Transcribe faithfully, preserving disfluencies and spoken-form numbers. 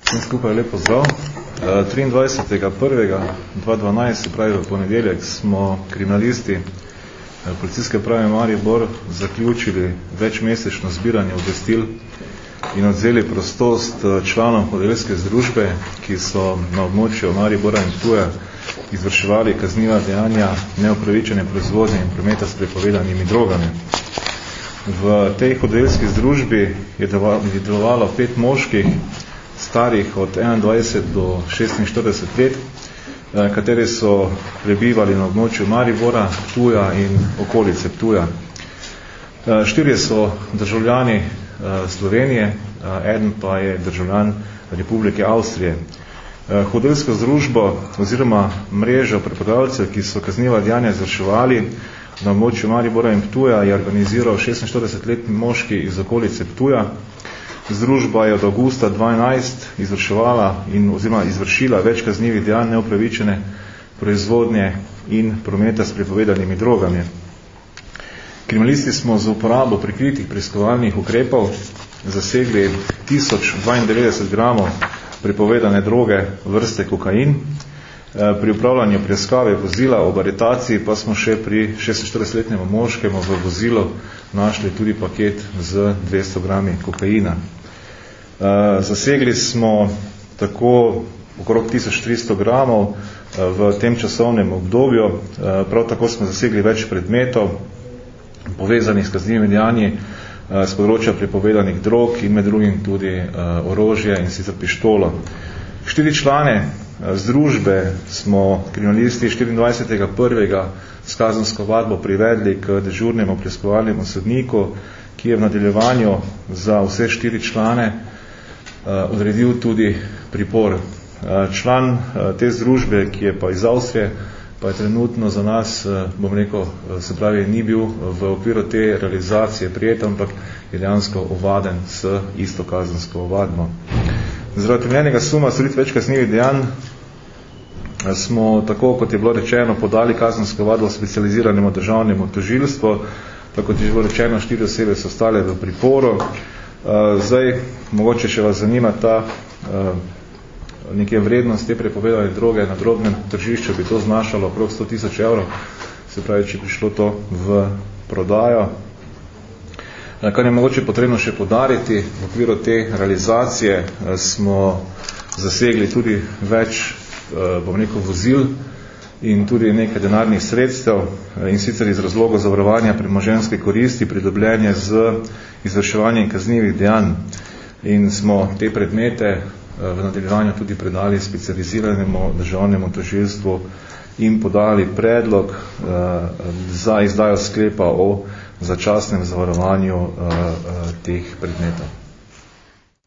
Vsem skupaj lepo zdrav. triindvajsetega prvega dva tisoč dvanajst, se pravi v ponedeljek, smo kriminalisti Policijske uprave Maribor zaključili večmesečno zbiranje obvestil in odzeli prostost članom hudodelske združbe, ki so na območju Maribora in Ptuja izvrševali kazniva dejanja neupravičene proizvodnje in prometa s prepovedanimi drogami. V tej hudodelski združbi je delovalo pet moških, starih od enaindvajset do šestinštirideset let, kateri so prebivali na območju Maribora, Ptuja in okolice Ptuja. Štirje so državljani Slovenije, eden pa je državljan Republike Avstrije. Hudodelsko združbo oziroma mrežo preprodajalcev, ki so kazniva dejanja izvrševali na območju Maribora in Ptuja, je organiziral šestinštiridesetletni moški iz okolice Ptuja. Združba je od avgusta dvanajst izvrševala in oziroma izvršila več kaznivih dejanj neupravičene proizvodnje in prometa s prepovedanimi drogami. Kriminalisti smo z uporabo prikritih preiskovalnih ukrepov zasegli tisoč dvaindevetdeset gramov prepovedane droge vrste kokain. Pri upravljanju preiskave vozila ob aretaciji pa smo še pri šestinštiridesetletnemu moškemu v vozilu našli tudi paket z dvesto grami kokaina. Zasegli smo tako okrog tisoč tristo gramov v tem časovnem obdobju. Prav tako smo zasegli več predmetov povezanih s kaznivimi dejanji z področja prepovedanih drog in med drugim tudi orožje in sicer pištolo. Štiri člane združbe smo kriminalisti štiriindvajsetega prvega s kazensko ovadbo privedli k dežurnemu preiskovalnemu sodniku, ki je v nadaljevanju za vse štiri člane odredil tudi pripor. Član te združbe, ki je pa iz Avstrije, pa je trenutno za nas, bom rekel, se pravi, ni bil v okviru te realizacije prijet, ampak je dejansko ovaden s isto kazensko ovadbo. Zaradi utemeljenega suma storitve več kaznivih dejanj smo, tako kot je bilo rečeno, podali kazensko ovadbo specializiranemu državnemu tožilstvu. Tako kot je bilo rečeno, štiri osebe so ostale v priporu. Zdaj, mogoče še vas zanima ta nekje vrednost te prepovedane droge na drobnem tržišču, bi to znašalo okrog sto tisoč evrov, se pravi, če prišlo to v prodajo. Kar je mogoče potrebno še podariti, v okviru te realizacije smo zasegli tudi več, bom rekel, vozil in tudi nekaj denarnih sredstev, in sicer iz razlogov zavarovanja premoženjske koristi, pridobljenje z izvrševanjem kaznivih dejanj. In smo te predmete v nadaljevanju tudi predali specializiranemu državnemu tožilstvu in podali predlog za izdajo sklepa o začasnem zavarovanju teh predmetov.